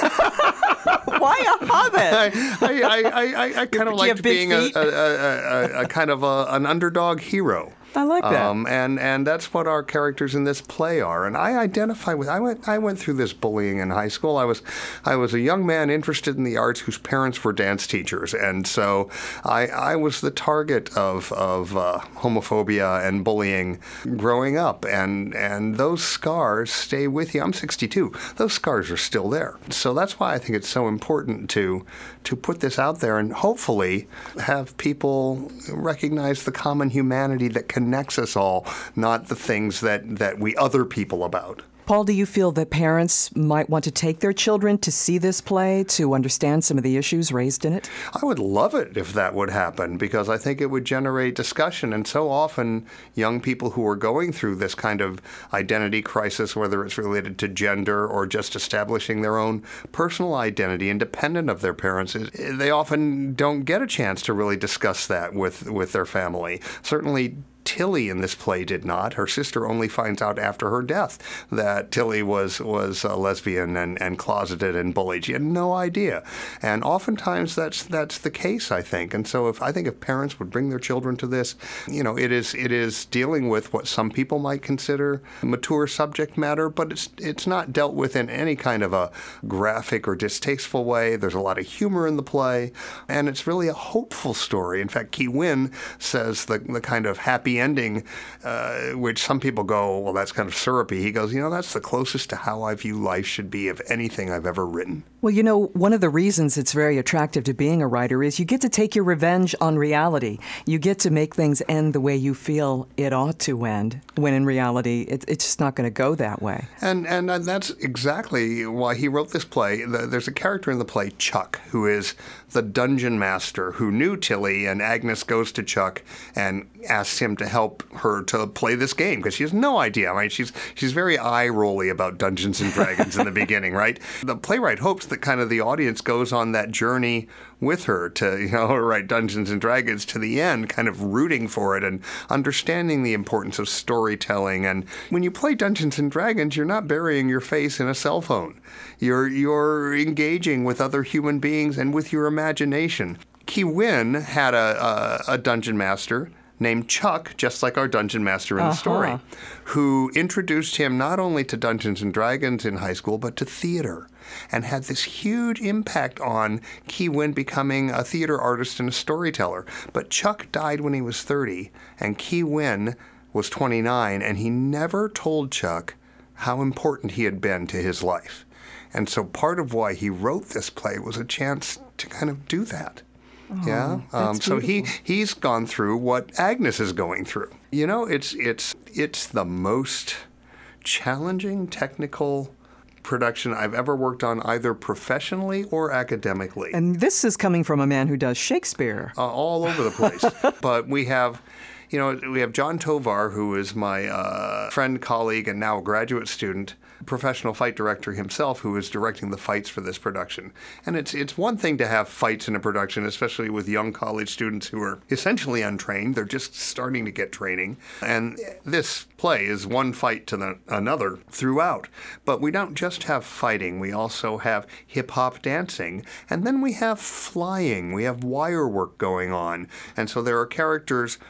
Why a hobbit? I, I, I, I, I kind of liked being a, a, a, a, a kind of a, an underdog hero. I like that. Um, and, and that's what our characters in this play are. And I identify with. I went I went through this bullying in high school. I was I was a young man interested in the arts whose parents were dance teachers, and so I I was the target of of uh, homophobia and bullying growing up. And and those scars stay with you. I'm sixty-two. Those scars are still there. So that's why I think it's so important to to put this out there and hopefully have people recognize the common humanity that connects us all, not the things that, that we other people about. Paul, do you feel that parents might want to take their children to see this play to understand some of the issues raised in it? I would love it if that would happen, because I think it would generate discussion. And so often young people who are going through this kind of identity crisis, whether it's related to gender or just establishing their own personal identity independent of their parents, they often don't get a chance to really discuss that with, with their family. Certainly Tilly in this play did not. Her sister only finds out after her death that Tilly was was a lesbian and, and closeted and bullied. She had no idea. And oftentimes that's that's the case, I think. And so if I think if parents would bring their children to this, you know, it is it is dealing with what some people might consider mature subject matter, but it's it's not dealt with in any kind of a graphic or distasteful way. There's a lot of humor in the play, and it's really a hopeful story. In fact, Ki Win says the the kind of happy ending, uh, which some people go, well, that's kind of syrupy. He goes, you know, that's the closest to how I view life should be of anything I've ever written. Well, you know, one of the reasons it's very attractive to being a writer is you get to take your revenge on reality. You get to make things end the way you feel it ought to end, when in reality, it, it's just not going to go that way. And and that's exactly why he wrote this play. There's a character in the play, Chuck, who is the dungeon master who knew Tilly, and Agnes goes to Chuck and asks him to help her to play this game because she has no idea. I mean, she's she's very eye-rolly about Dungeons and Dragons in the beginning, right? The playwright hopes that kind of the audience goes on that journey with her to, you know, write Dungeons and Dragons to the end, kind of rooting for it and understanding the importance of storytelling. And when you play Dungeons and Dragons, you're not burying your face in a cell phone. You're you're engaging with other human beings and with your imagination. Ki Win had a, a, a dungeon master named Chuck, just like our dungeon master in uh-huh. the story, who introduced him not only to Dungeons and Dragons in high school, but to theater, and had this huge impact on Ki Win becoming a theater artist and a storyteller. But Chuck died when he was thirty, and Ki Win was twenty-nine, and he never told Chuck how important he had been to his life. And so part of why he wrote this play was a chance to kind of do that. Oh, yeah. Um, so he he's gone through what Agnes is going through. You know, it's it's it's the most challenging technical production I've ever worked on, either professionally or academically. And this is coming from a man who does Shakespeare. Uh, all over the place. But we have, you know, we have John Tovar, who is my uh, friend, colleague, and now graduate student, professional fight director himself, who is directing the fights for this production. And it's it's one thing to have fights in a production, especially with young college students who are essentially untrained. They're just starting to get training. And this play is one fight to the, another throughout. But we don't just have fighting. We also have hip-hop dancing. And then we have flying. We have wire work going on. And so there are characters who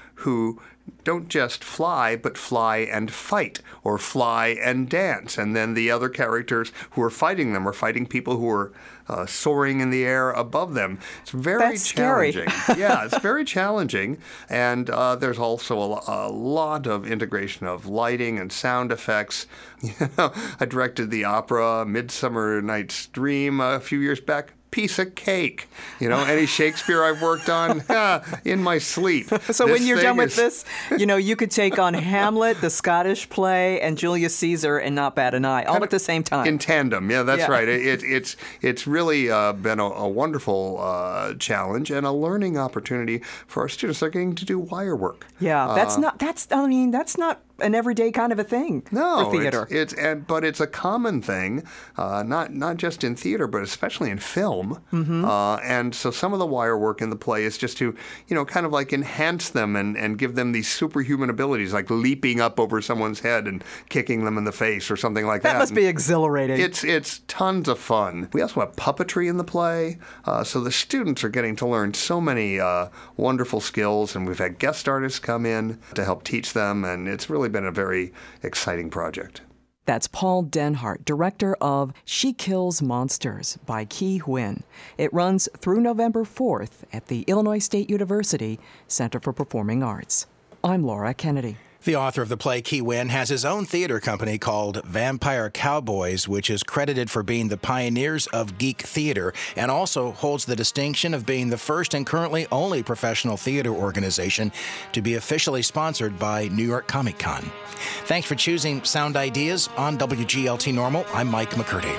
who don't just fly, but fly and fight, or fly and dance. And then the other characters who are fighting them are fighting people who are uh, soaring in the air above them. It's very That's challenging. scary. Yeah, it's very challenging. And uh, there's also a, a lot of integration of lighting and sound effects. You know, I directed the opera Midsummer Night's Dream a few years back. Piece of cake. You know, any Shakespeare I've worked on, ah, in my sleep. So this when you're done with is... this, you know, you could take on Hamlet, the Scottish play, and Julius Caesar and not bat an eye, all at the same time. In tandem, yeah, that's Yeah. right. It, it, it's it's really uh, been a, a wonderful uh, challenge and a learning opportunity for our students. They're getting to do wire work. Yeah, that's Uh, not, that's, I mean, that's not an everyday kind of a thing No, for theater. it's, it's and, but it's a common thing, uh, not not just in theater, but especially in film. Mhm. Uh, and so some of the wire work in the play is just to, you know, kind of like enhance them and, and give them these superhuman abilities, like leaping up over someone's head and kicking them in the face or something like that. That must And be exhilarating. It's it's tons of fun. We also have puppetry in the play, uh, so the students are getting to learn so many uh, wonderful skills, and we've had guest artists come in to help teach them, and it's really been a very exciting project. That's Paul Denhart, director of She Kills Monsters by Ki Huynh. It runs through November fourth at the Illinois State University Center for Performing Arts. I'm Laura Kennedy. The author of the play, Ki Huynh, has his own theater company called Vampire Cowboys, which is credited for being the pioneers of geek theater and also holds the distinction of being the first and currently only professional theater organization to be officially sponsored by New York Comic Con. Thanks for choosing Sound Ideas on W G L T Normal. I'm Mike McCurdy.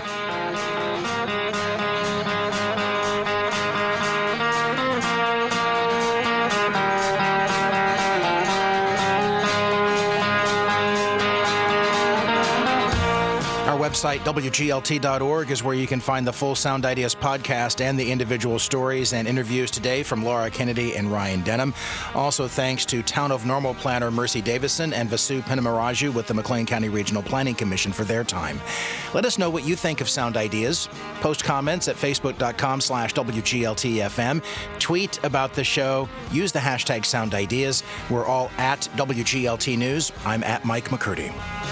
Website W G L T dot org is where you can find the full Sound Ideas podcast and the individual stories and interviews today from Laura Kennedy and Ryan Denham. Also, thanks to Town of Normal planner Mercy Davison and Vasu Penamaraju with the McLean County Regional Planning Commission for their time. Let us know what you think of Sound Ideas. Post comments at facebook.com slash WGLTFM. Tweet about the show. Use the hashtag Sound Ideas. We're all at W G L T News. I'm at Mike McCurdy.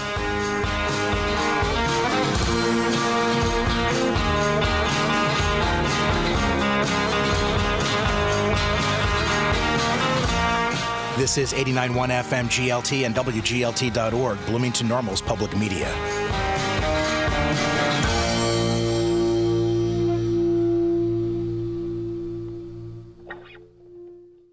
This is eighty-nine point one F M G L T and W G L T dot org, Bloomington Normal's public media.